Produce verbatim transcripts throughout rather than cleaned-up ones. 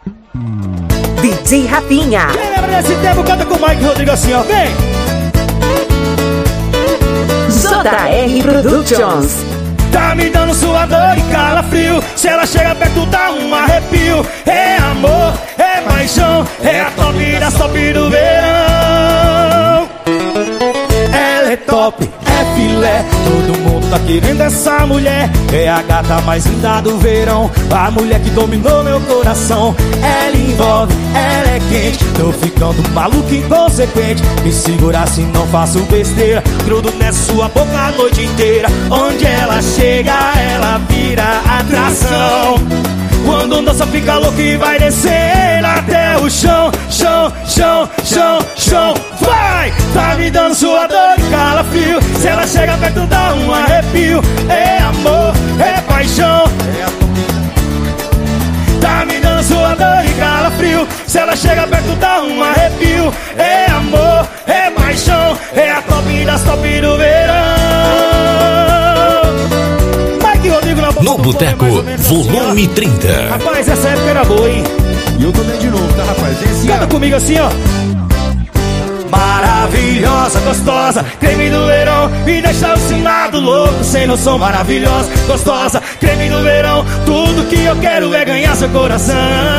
D J Rafinha. Quem lembra desse tempo, canta com o Mike Rodrigo assim, ó. Vem! J R Productions. Tá me dando suador e calafrio. Se ela chega perto dá um arrepio. É amor, é paixão, é a top das top do verão. Ela é top, é filé, todo mundo tá querendo essa mulher. É a gata mais linda do verão, a mulher que dominou meu coração. Ela envolve, ela é quente, tô ficando maluco e inconsequente. Me segura se não faço besteira, grudo nessa sua boca a noite inteira. Onde ela chega, ela vira atração. Quando dança fica louco e vai descer até o chão. Chão, chão, chão, chão, vai! Tá me dando suador e calafrio. Se ela chega perto dá um arrepio. É amor, é paixão. Tá me dando suador e calafrio. Se ela chega perto dá um arrepio. É amor, é paixão. É a top das top do verão. No Boteco, volume trinta. Rapaz, essa época era boa, hein? E eu também de novo, tá, rapaz? Esse Canta ano. comigo assim, ó. Maravilhosa, gostosa, creme do verão, me deixa alucinado, louco, sem noção. Maravilhosa, gostosa, creme do verão, tudo que eu quero é ganhar seu coração.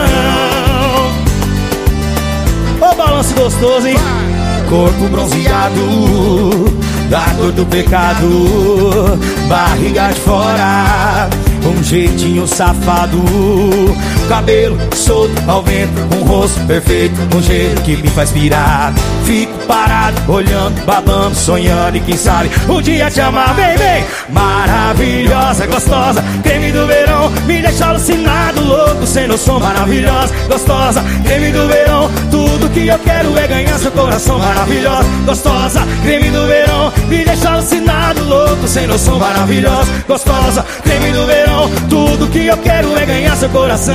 Ô balanço gostoso, hein? Corpo bronzeado, da cor do pecado, barriga de fora, um jeitinho safado, cabelo solto ao vento, um rosto perfeito, um jeito que me faz pirar. Fico parado, olhando, babando, sonhando e quem sabe um dia te amar. Vem, vem! Maravilhosa, gostosa, creme do verão, me deixa alucinado, louco, sem noção. Maravilhosa, gostosa, creme do verão, tudo que eu quero é ganhar seu coração. Maravilhosa, gostosa, creme do verão, me deixa alucinado, louco, sem noção. Maravilhosa, gostosa, creme do verão, tudo que eu quero é ganhar seu coração.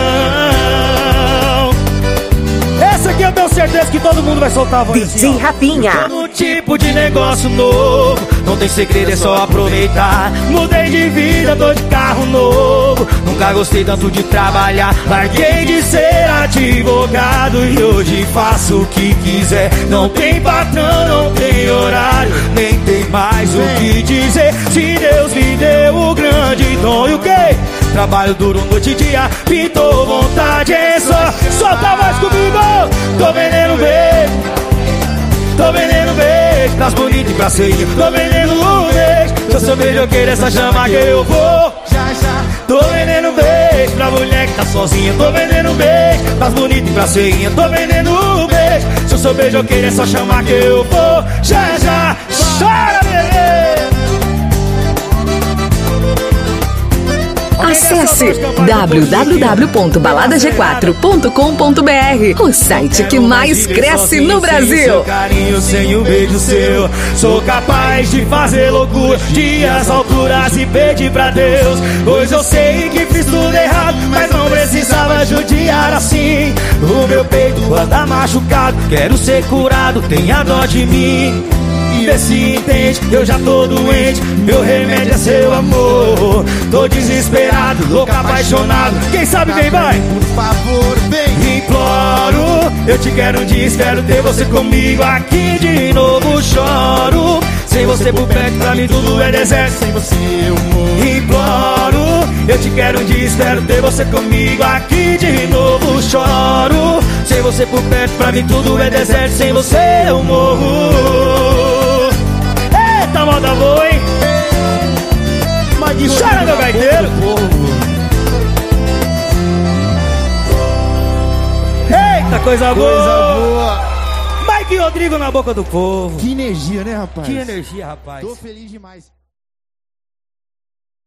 Essa aqui eu tenho certeza que todo mundo vai soltar a voz. D J Rafinha. Um tipo de negócio novo, não tem segredo, é só aproveitar. Mudei de vida, tô de carro novo, nunca gostei tanto de trabalhar. Larguei de ser advogado e hoje faço o que quiser. Não tem patrão, não tem horário, nem tem mais o que dizer. Se Deus me deu o grande dom e o quê? Trabalho duro noite e dia, pintou vontade, é só solta a voz comigo. Tô vendendo beijo, tô vendendo beijo pras bonitas e pra ceia. Tô vendendo um beijo, se eu sou beijoqueiro essa chama que eu vou. Já, já. Tô vendendo beijo pra mulher que tá sozinha. Tô vendendo beijo pras bonitas e pra ceia. Tô vendendo um beijo, se eu sou beijoqueiro é só chamar que eu vou. Já, já, chora, bebê. Acesse w w w ponto balada g quatro ponto com ponto b r, o site que mais cresce no Brasil. Sem o seu carinho, sem o beijo seu, sou capaz de fazer loucura, de as alturas e pedir pra Deus. Pois eu sei que fiz tudo errado, mas não precisava judiar assim. O meu peito anda machucado, quero ser curado, tenha dó de mim. Vê se entende, eu já tô doente, meu remédio é seu amor. Tô desesperado, louco, apaixonado, quem sabe vem, vai. Por favor, vem. Imploro, eu te quero um dia, espero ter você comigo aqui de novo. Choro, sem você por perto pra mim tudo é deserto. Sem você eu morro. Imploro, eu te quero um dia, espero ter você comigo aqui de novo. Choro, sem você por perto pra mim tudo é deserto. Sem você eu morro. Eita, moda boa, hein? Chora, meu gaiteiro. Eita, coisa boa. Coisa boa. Mike Rodrigo na boca do povo. Que energia, né, rapaz? Que energia, rapaz. Tô feliz demais.